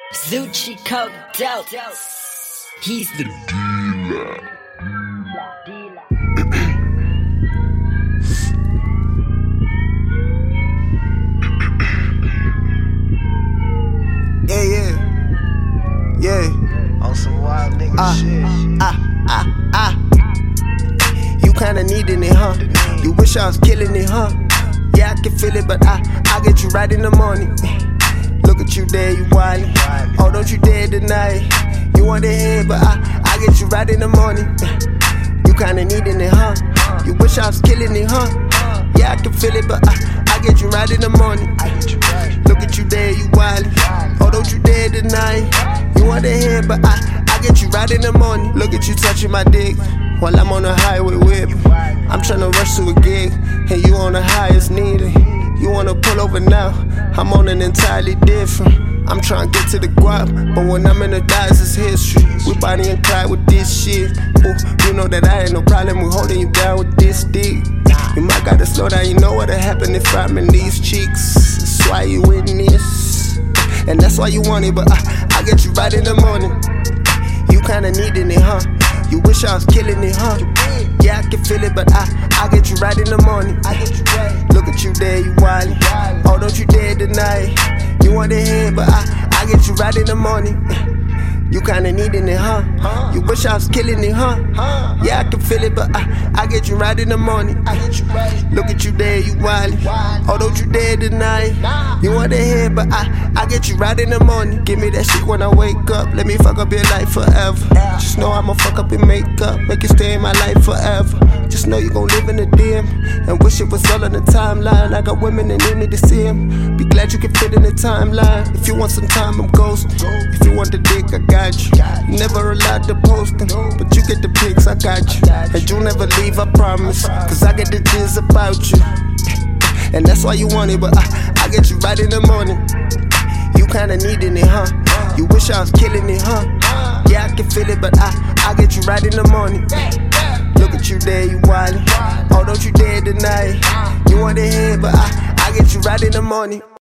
Zucci coked out. He's the dealer. Yeah. On some wild nigga shit. You kinda needing it, huh? You wish I was killing it, huh? Yeah, I can feel it, but I get you right in the morning. Look at you there, you wildin'. Oh, don't you dare deny it. You want the head, but I get you right in the morning. You kinda needing it, huh? You wish I was killing it, huh? Yeah, I can feel it, but I get you right in the morning. Look at you there, you wildin'. Oh, don't you dare deny it. You want the head, but I get you right in the morning. Look at you touching my dick while I'm on the highway whipping. I'm tryna rush to a gig, and you on the highest needed. You wanna pull over now, I'm on an entirely different. I'm tryna get to the guap, but when I'm in the dice, it's history. We Bonnie and Clyde with this shit. Ooh, you know that I ain't no problem with holding you down with this stick. You might gotta slow down, you know what'll happen if I'm in these cheeks. That's why you in this, and that's why you want it, but I get you right in the morning. You kinda needing it, huh? You wish I was killing it, huh? Yeah, I can feel it, but I get you right in the morning. Look at you there, you wildin'. Oh, don't you dare deny it. You want the head, but I get you right in the morning. You kinda needing it, huh? You wish I was killing it, huh? Yeah, I can feel it, but I get you right in the morning. Look at you there, you wildin'. Oh, don't you dare deny it. You want the head, but I get you right in the morning. Give me that shit when I wake up. Let me fuck up your life forever. Just know I'ma fuck up your makeup, make you stay in my life forever. Just know you gon' live in the DM and wish it was all on the timeline. I got women that need me to see him. Be glad you can fit in the timeline. If you want some time, I'm ghosting. If you want the dick, I got you. You never allowed to post them, but you get the pics, I got you. And you never leave, I promise, cause I get the jizz about you. And that's why you want it, but I get you right in the morning. You kinda needing it, huh? You wish I was killing it, huh? Yeah, I can feel it, but I get you right in the morning. Look at you there, you wildin'. Oh, don't you dare deny it. You want the head, but I get you right in the morning.